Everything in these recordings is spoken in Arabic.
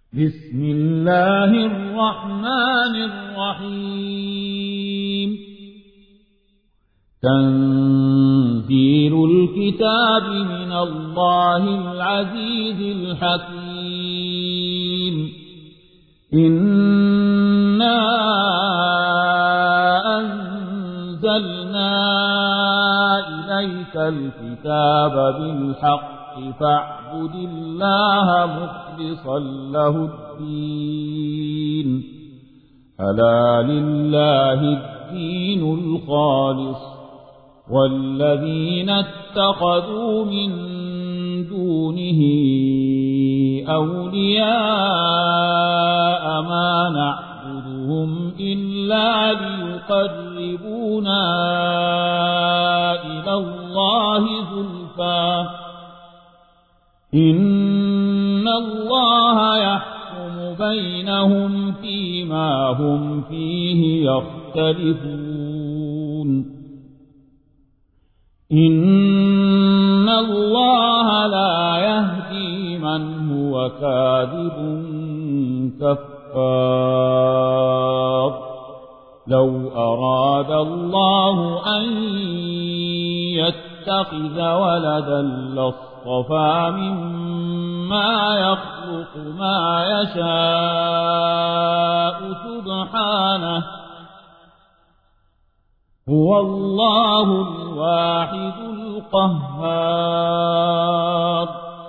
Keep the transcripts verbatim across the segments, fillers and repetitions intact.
بسم الله الرحمن الرحيم تنزيل الكتاب من الله العزيز الحكيم إنا أنزلنا إليك الكتاب بالحق فاعبد الله مخلصا له الدين ألا لله الدين الخالص والذين اتخذوا من دونه أولياء ما نعبدهم إلا ليقربونا إلى الله زلفى إن الله يحكم بينهم فيما هم فيه يختلفون إن الله لا يهدي من هو كاذب كفار لو أراد الله أن يتخذ ولدا لاصطفى مما يخلق ما يشاء سبحانه هو الله الواحد القهار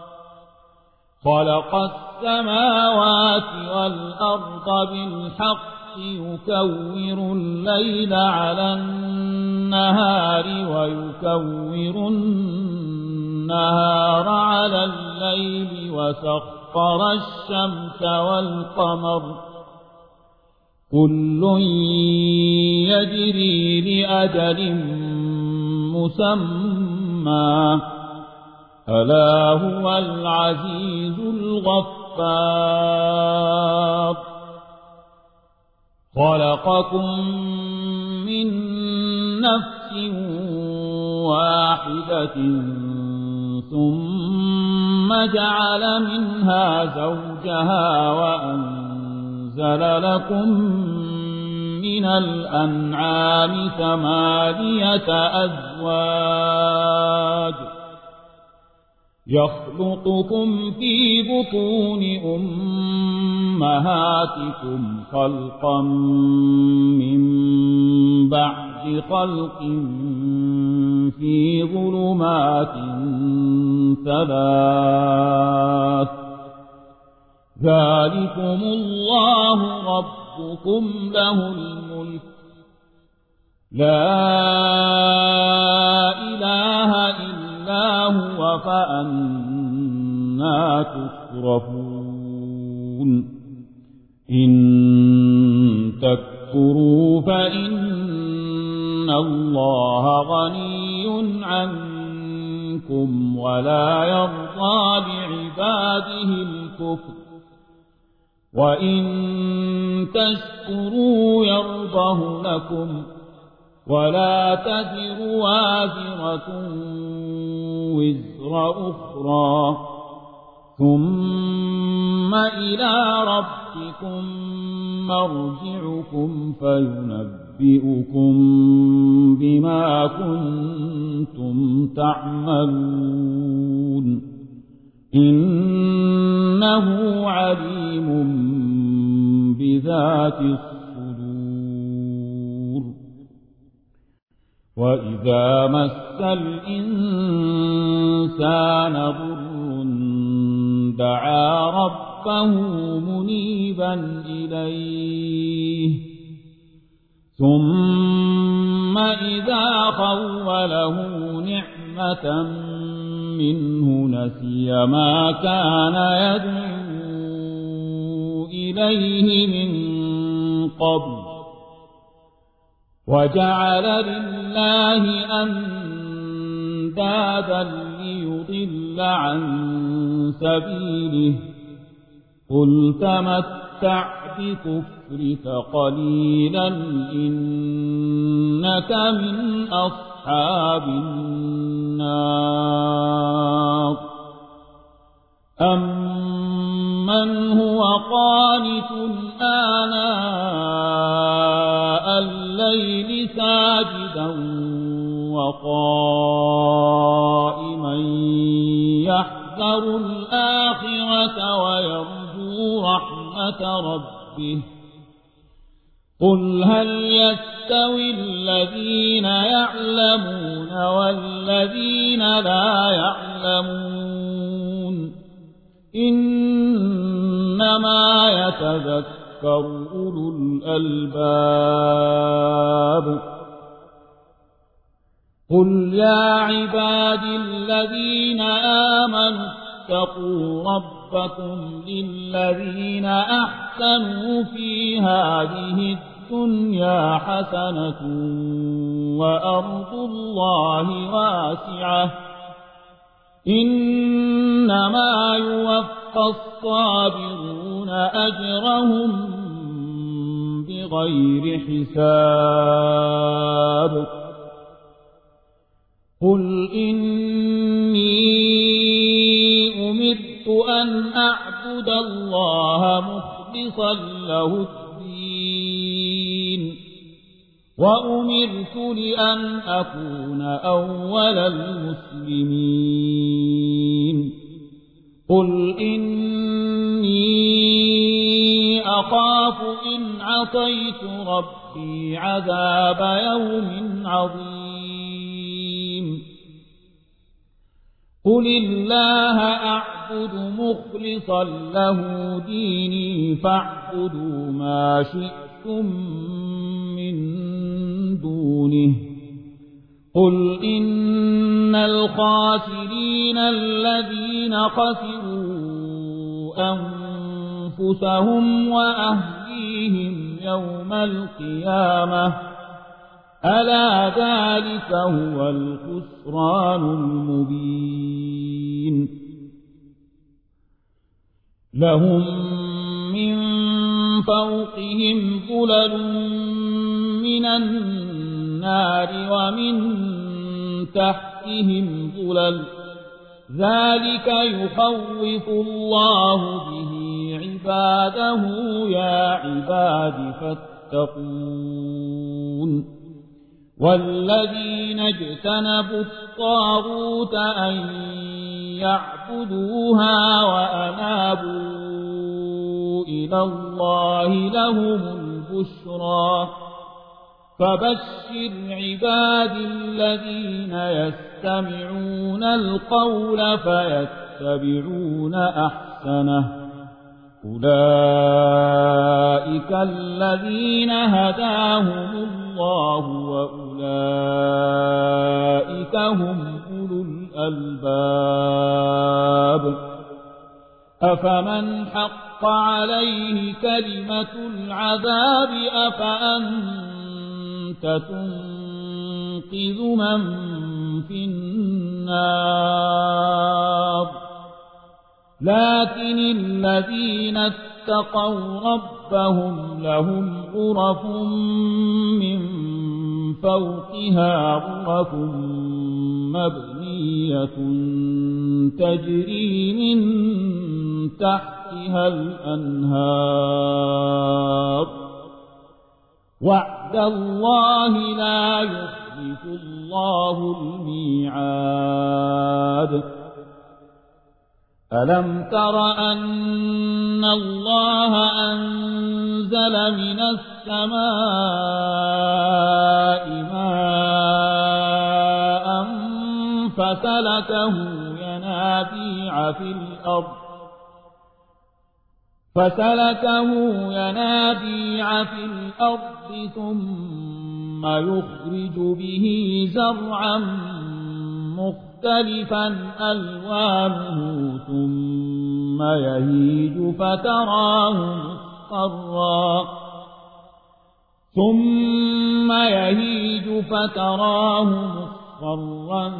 خلق السماوات والأرض بالحق يكور الليل على النهار ويكور النهار على الليل وسخر الشمس والقمر كل يجري لأجل مسمى ألا هو العزيز الغفار خلقكم من نفس واحدة ثم جعل منها زوجها وأنزل لكم من الأنعام ثمانية أزواج يخلقكم في بطون أمهاتكم خلقا من بعد خلق في ظلمات ثلاث ذلكم الله ربكم له الملك لا إله إلا هو فأنا تصرفون إن تكفروا فإن الله غني عنكم ولا يرضى لعباده الكفر وإن تشكروا يرضه لكم ولا تزر وازرة وزر أخرى ثم إلى ربكم مرجعكم فينبئكم بما كنتم تعملون إنه عليم بذات الصدور وإذا مس الإنسان ضر دعا ربه منيبا إليه ثم إذا خوله نعمة منه نسي ما كان يدعو إليه من قبل وجعل لله أندادا ليضل عن سبيله قل تمتع بكفرك قليلا إنك من أصحاب النار أَمَّنْ هُوَ قَانِتٌ آنَاءَ اللَّيْلِ سَاجِدًا وَقَائِمًا يَحْذَرُ الْآخِرَةَ وَيَرْجُو رَحْمَةَ رَبِّهِ قُلْ هَلْ يَسْتَوِي الَّذِينَ يَعْلَمُونَ وَالَّذِينَ لَا يَعْلَمُونَ إِنَّمَا يَتَذَكَّرُ أُولُو الْأَلْبَابِ قُلْ يَا عِبَادِي الَّذِينَ آمَنُوا اتَّقُوا رَبَّكُمْ لِلَّذِينَ أَحْسَنُوا فِي هَذِهِ الدُّنْيَا حَسَنَةٌ وَأَرْضُ اللَّهِ وَاسِعَةٌ إِنَّمَا يُوَفَّى الصَّابِرُونَ أَجْرَهُم بِغَيْرِ حِسَابٍ قُلْ إِنِّي أُمِرْتُ أَنْ أَعْبُدَ اللَّهَ مُخْلِصًا لَهُ الدِّينَ وَأُمِرْتُ لِأَنْ أَكُونَ أَوَّلَ الْمُسْلِمِينَ قُلْ إِنِّي أَخَافُ إِنْ عَصَيْتُ رَبِّي عَذَابَ يَوْمٍ عَظِيمٍ قُلِ اللَّهَ أَعْبُدُ مُخْلِصًا لَهُ دِينِي فَاعْبُدُوا مَا شِئْتُم مِّن دُونِهِ قُلْ إِنَّ الْخَاسِرِينَ الَّذِينَ خَسِرُوا أَنفُسَهُمْ وَأَهْلِيهِمْ يَوْمَ الْقِيَامَةِ أَلَا ذَلِكَ هُوَ الْخُسْرَانُ الْمُبِينُ لَهُم مِّن فَوْقِهِمْ ظُلَلٌ مِّنَ النَّارِ وَمِن تَحْتِهِمْ ظُلَلٌ ذَلِكَ يُخَوِّفُ اللَّهُ بِهِ عِبَادَهُ يَا عِبَادِ فَاتَّقُونِ وَالَّذِينَ اجْتَنَبُوا الطَّاغُوتَ أَن يَعْبُدُوهَا وَأَنَابُوا إِلَى اللَّهِ لَهُمُ الْبُشْرَى فَبَشِّرْ عِبَادِي الَّذِينَ يَسْتَمِعُونَ الْقَوْلَ فَيَتَّبِعُونَ أَحْسَنَهُ أُولَئِكَ الَّذِينَ هَدَاهُمُ اللَّهُ وَأُولَئِكَ هُمْ أُولُو الْأَلْبَابِ أَفَمَنْ حَقَّ عَلَيْهِ كَلِمَةُ الْعَذَابِ أَفَأَنْتَ تُنقِذُ مَنْ فِي النَّارِ لكن الذين اتقوا ربهم لهم غرف من فوقها غرف مبنية تجري من تحتها الأنهار وعد الله لا يخلف الله الميعاد ألم تر أن الله أنزل من السماء ماء فسلكه ينابيع في الأرض فسلكه ينابيع في الأرض ثم يخرج به زرعا مختلفا ألوانه ثم يهيج فتراه مصفرا ثم يهيج فتراه مصفرا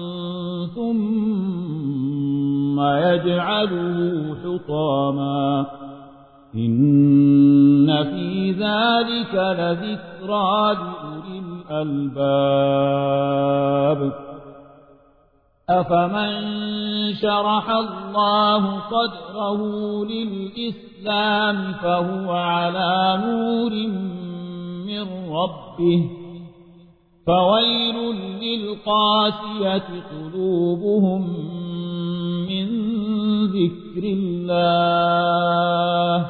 ثم يجعله حطاما إن في ذلك لذكرى لأولي الألباب أفمن شرح الله صدره للإسلام فهو على نور من ربه فويل للقاسية قلوبهم من ذكر الله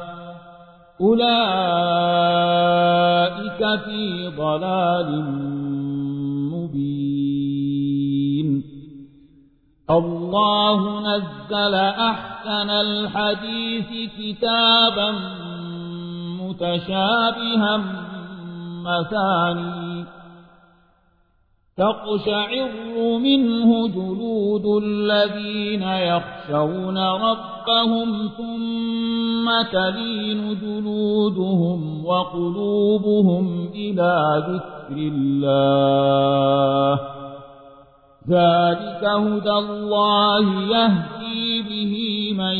أولئك في ضلال مبين. الله نزل أحسن الحديث كتابا متشابها مثاني تقشعر منه جلود الذين يخشون ربهم ثم تلين جلودهم وقلوبهم إلى ذكر الله ذلك هدى الله يهدي به من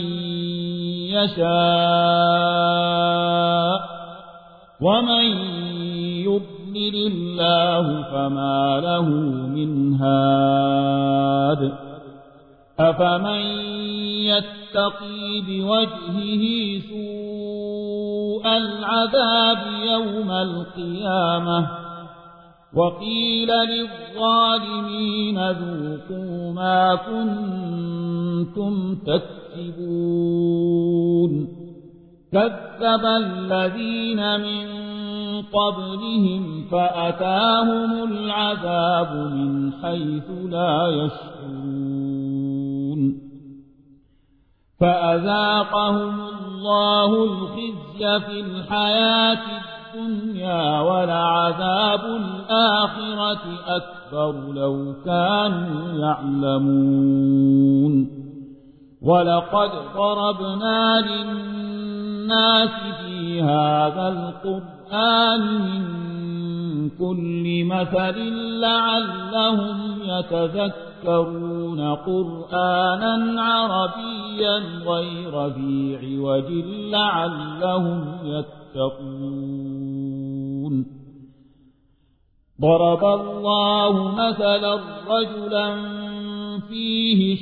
يشاء ومن يضلل الله فما له من هاد أفمن يتقي بوجهه سوء العذاب يوم القيامة وقيل للظالمين ذوقوا ما كنتم تكسبون كذب الذين من قبلهم فأتاهم العذاب من حيث لا يشعرون فأذاقهم الله الخزي في الحياة الدنيا ولعذاب الآخرة أكبر لو كانوا يعلمون ولقد ضربنا للناس في هذا القرآن من كل مثل لعلهم يتذكرون قرآنا عربيا غير ذي عوج لعلهم يتقون ضرب الله مثلا رجلا فيه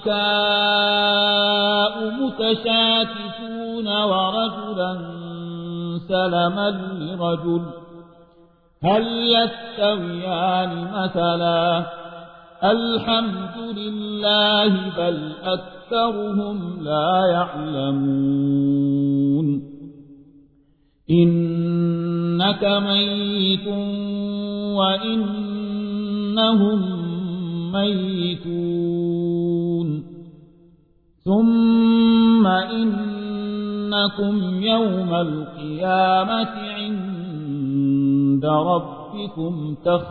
شركاء متشاكسون ورجلا سلما لرجل هل يستويان مثلا الحمد لله بل أكثرهم لا يعلمون إنك ميت وإنهم ميتون ثم إنكم يوم القيامة عند ربكم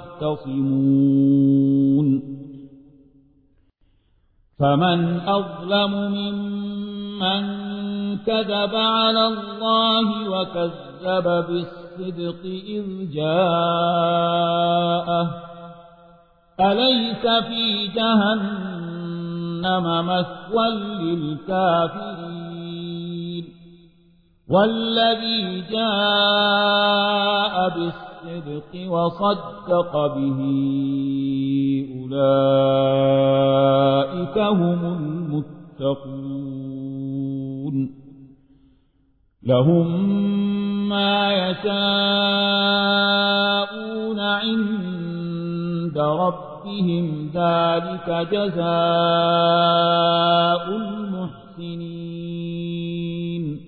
تختصمون فمن أظلم ممن كذب على الله وكذب بالصدق إذ جاءه أليس في جهنم مثوى للكافرين والذي جاء بالصدق وصدق به أولئك هم المتقون لهم ما يشاءون عند ربهم ذلك جزاء المحسنين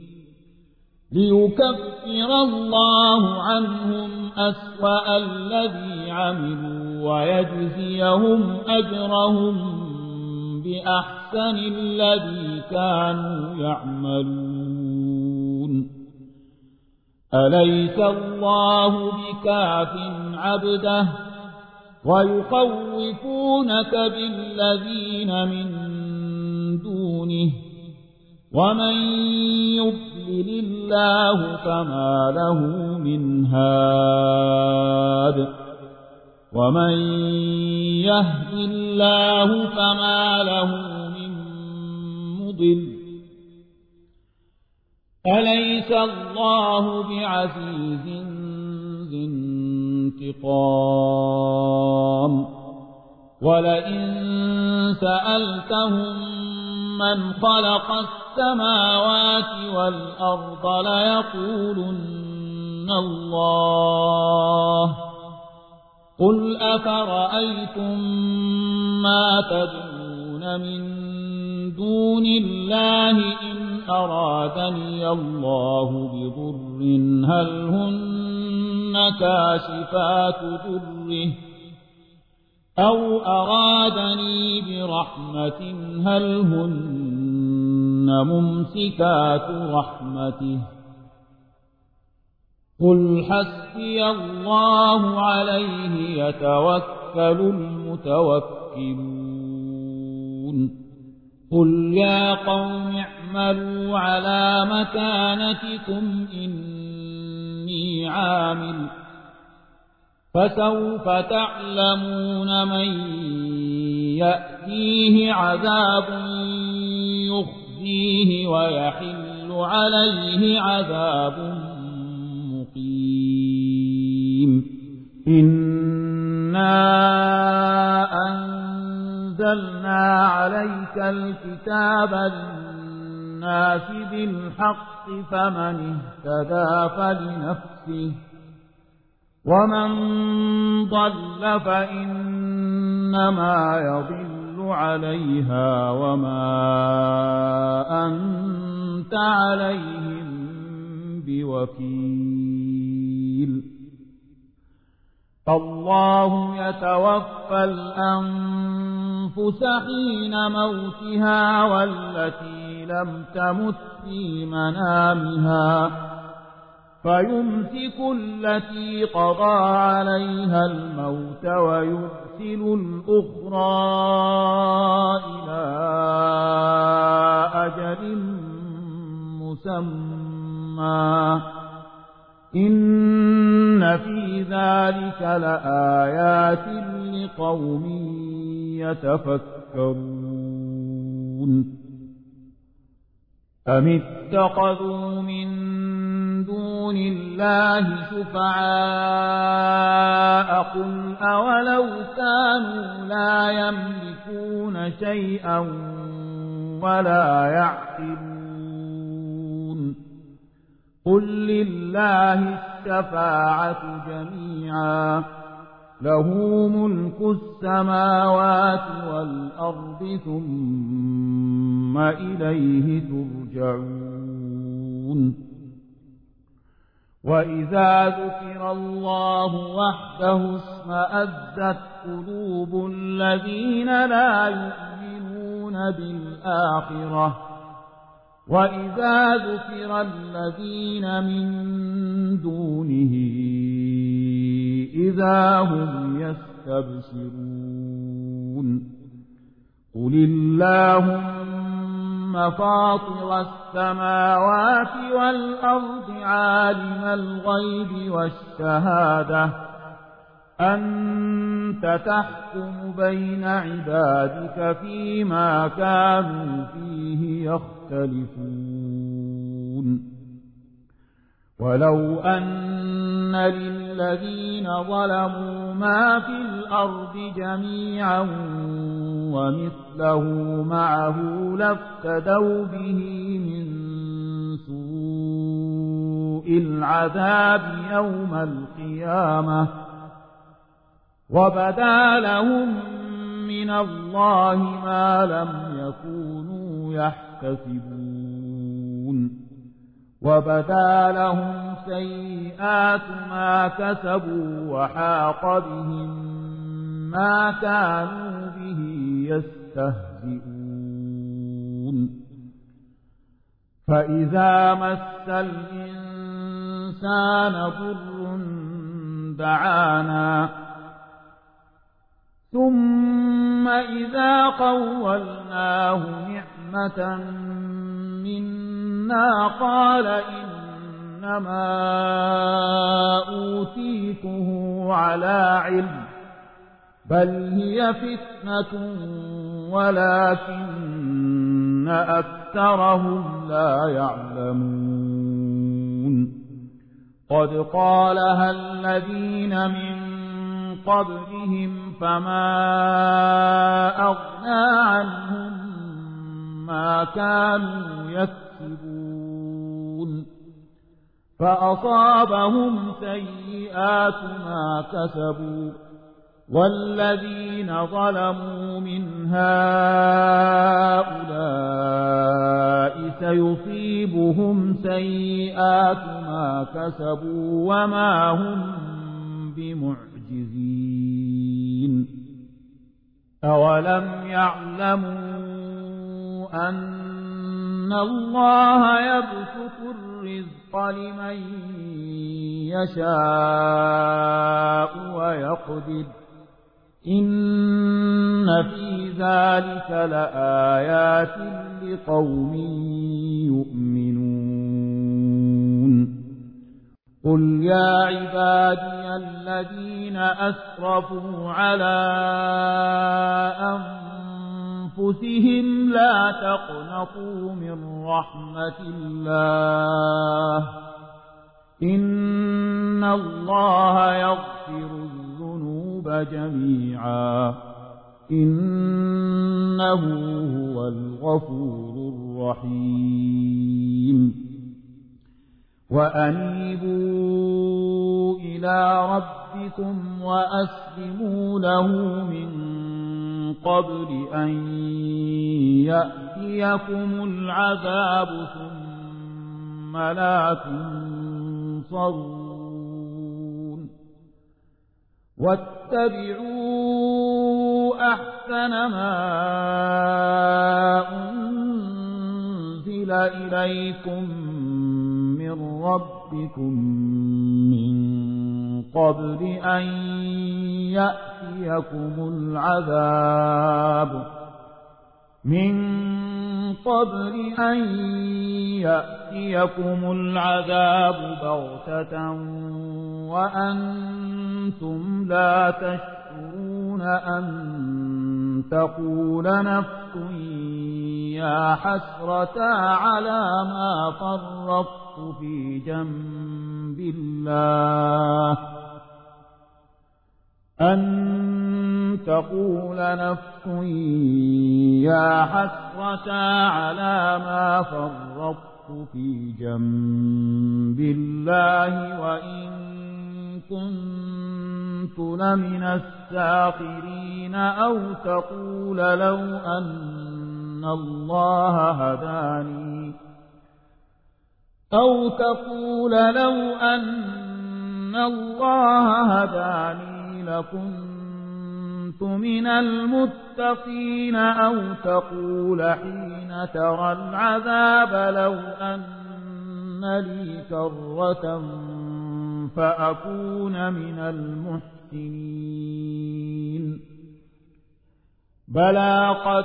ليكفر الله عنهم أسوأ الذي عملوا ويجزيهم أجرهم بأحسن الذي كانوا يعملون أليس الله بكاف عبده ويخوفونك بالذين من دونه ومن يضلل الله فما له من هاد ومن يهد الله فما له من مضل أليس الله بعزيز ذي انتقام ولئن سألتهم من خلق السماوات والأرض ليقولن الله قل أفرأيتم ما تدعون من دون الله إن أرادني الله بضر هل هن كاشفات ضره أو أرادني برحمة هل هن ممسكات رحمته قل حسبي الله عليه يتوكل المتوكلون قل يا قوم اعملوا على مكانتكم إني عامل فسوف تعلمون من يأتيه عذاب يخزيه ويحل عليه عذاب مقيم إنا أنزلنا عليك الكتاب للناس بالحق فمن اهتدى فلنفسه ومن ضل فإنما يضل عليها وما أنت عليهم بوكيل الله يتوفى الأنفس حين موتها والتي لم تمت في منامها فيمسك التي قضى عليها الموت ويرسل الأخرى إلى أجل مسمى إن في ذلك لآيات لقوم يتفكرون أم اتخذوا من دون الله شفعاء قل أولو كانوا لا يملكون شيئا ولا يعقلون قل لله الشفاعة جميعا له ملك السماوات والأرض ثم إليه ترجعون وإذا ذكر الله وحده اشمأزت قلوب الذين لا يؤمنون بالآخرة وإذا ذكر الذين من دونه إذا هم يستبشرون قل اللهم فاطر السماوات والأرض عالم الغيب والشهادة أنت تحكم بين عبادك فيما كانوا فيه يختلفون ولو أن للذين ظلموا ما في الأرض جميعا ومثله معه لافتدوا به من سوء العذاب يوم القيامة وبدا لهم من الله ما لم يكونوا يحتسبون وبدا لهم سيئات ما كسبوا وحاق بهم ما كانوا به يستهزئون فإذا مس الإنسان ضر دعانا ثم إذا قولناه نعمة منا قال إنما أوتيته على علم بل هي فتنة ولكن أكثرهم لا يعلمون قد قالها الذين من قبلهم فما أغنى عنهم ما كانوا يكسبون فأصابهم سيئات ما كسبوا والذين ظلموا من هؤلاء سيصيبهم سيئات ما كسبوا وما هم بمعجزين أولم يعلموا أن الله يبسط الرزق لمن يشاء ويقدر إن في ذلك لآيات لقوم يؤمنون قل يا عبادي الذين أسرفوا على أنفسهم لا تقنطوا من رحمة الله إن الله يغفر الذنوب جميعا إنه هو الغفور الرحيم وأنيبوا إلى ربكم وأسلموا له من قبل أن يأتيكم العذاب ثم لا تنصرون واتبعوا أحسن ما أنزل إليكم من ربكم من قبل أن يأتيكم العذاب من قبل أن يأتيكم العذاب بغتة وأنتم لا تشعرون أن تقول نفس يا حسرة على ما فرطت في جنب الله أن تقول نفس يا حسرة على ما فرطت في جنب الله وإن كنت لمن الساخرين أو تقول لو أن الله هداني أو تقول لو أن الله هداني لكنت من المتقين أو تقول حين ترى العذاب لو أن لي كرة فأكون من المحسنين بلى قد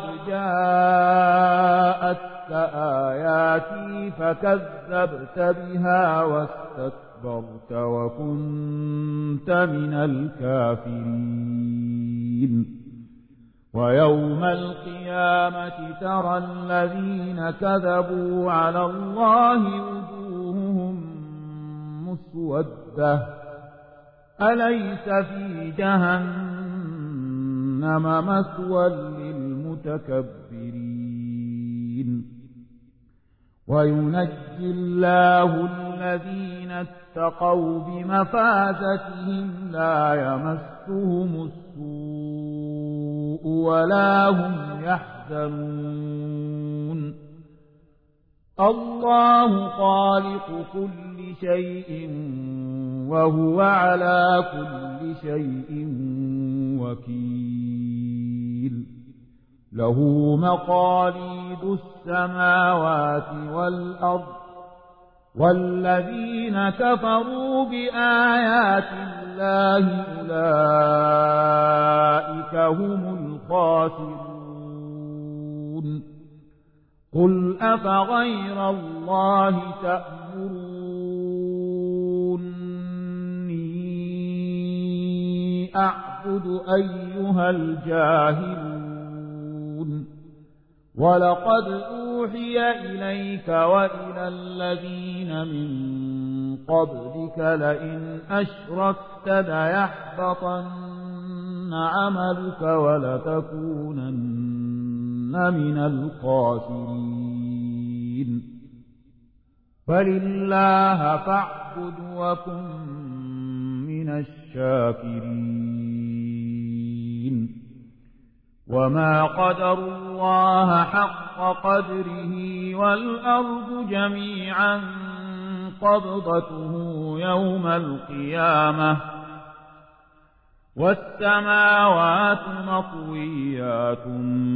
جاءتك آياتي فكذبت بها واستكبرت وكنت من الكافرين ويوم القيامة ترى الذين كذبوا على الله وجوههم مسودة أليس في جهنم مثوى للمتكبرين وينجي الله الذين اتقوا بمفازتهم لا يمسهم السوء ولا هم يحزنون الله خالق كل شيء وهو على كل شيء وكيل له مقاليد السماوات والأرض والذين كفروا بآيات الله أولئك هم الخاسرون قل أفغير الله تأمروني أعبد أيها الجاهلون ولقد أوحي إليك وإلى الذين من قبلك لئن أشركت ليحبطن عملك ولتكونن من الخاسرين بل الله فاعبد وكن من الشاكرين وما قدروا الله حق قدره والأرض جميعا قبضته يوم القيامة والسماوات مطويات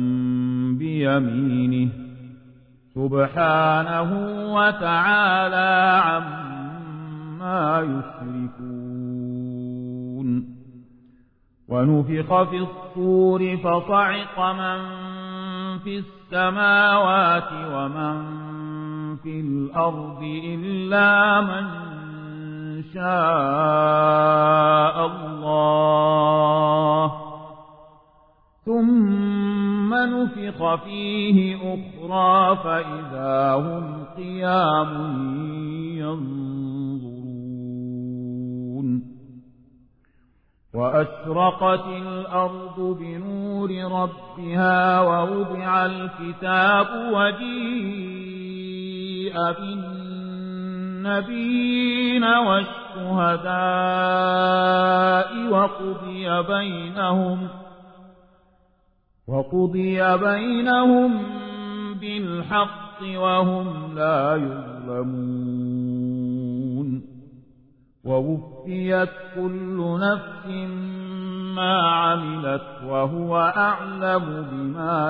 بيمينه سبحانه وتعالى عما يشركون ونفخ في الصور فصعق من في السماوات ومن في الأرض إلا من شاء الله ثم نفخ فيه أخرى فإذا هم قيام ينظرون وأشرقت الأرض بنور ربها ووضع الكتاب وجيء بالنبيين والشهداء وقضي بينهم وقضي بينهم بالحق وهم لا يظلمون ووفيت كل نفس ما عملت وهو أعلم بما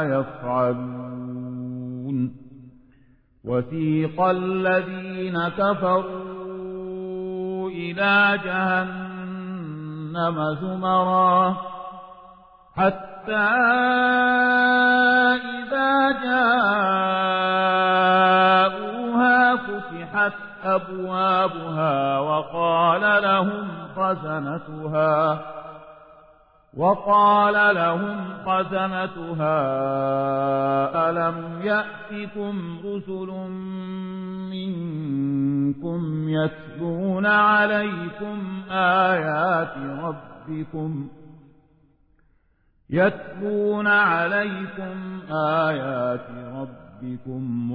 يفعلون وسيق الذين كفروا إلى جهنم زمرا حتى إذا جاءوها فتحت أبوابها وقال لهم خزنتها وقال لهم خزنتها ألم يأتكم رسل منكم يتلون عليكم آيات ربكم يتلون عليكم آيات ربكم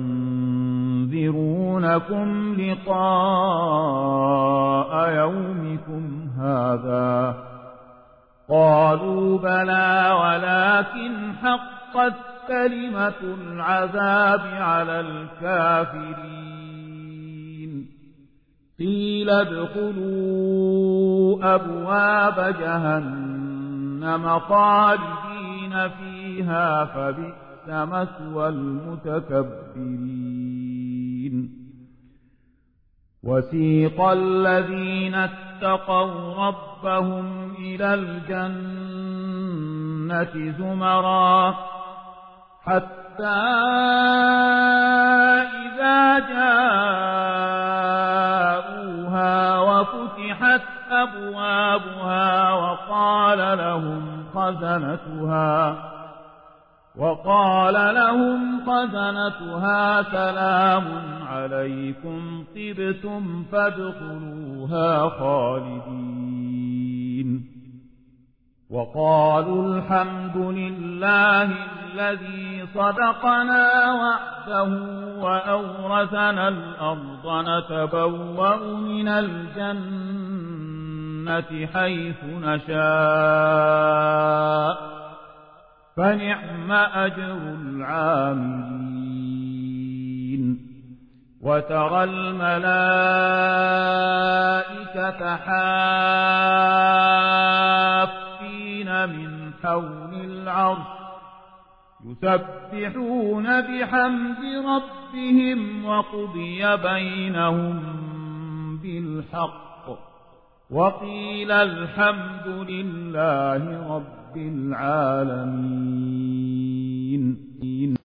وينذرونكم لقاء يومكم هذا قالوا بلى ولكن حقت كلمة العذاب على الكافرين قيل ادخلوا أبواب جهنم خالدين فيها فبئس مثوى المتكبرين وسيق الذين اتقوا ربهم إلى الجنة زمرا حتى إذا جاءوها وفتحت أبوابها وقال لهم خزنتها وقال لهم خزنتها سلام عليكم طبتم فادخلوها خالدين وقالوا الحمد لله الذي صدقنا وعده وأورثنا الأرض نتبوأ من الجنة حيث نشاء فنعم أجر العاملين وترى الملائكة حافين من حول العرش يسبحون بحمد ربهم وقضي بينهم بالحق وقيل الحمد لله رب العالمين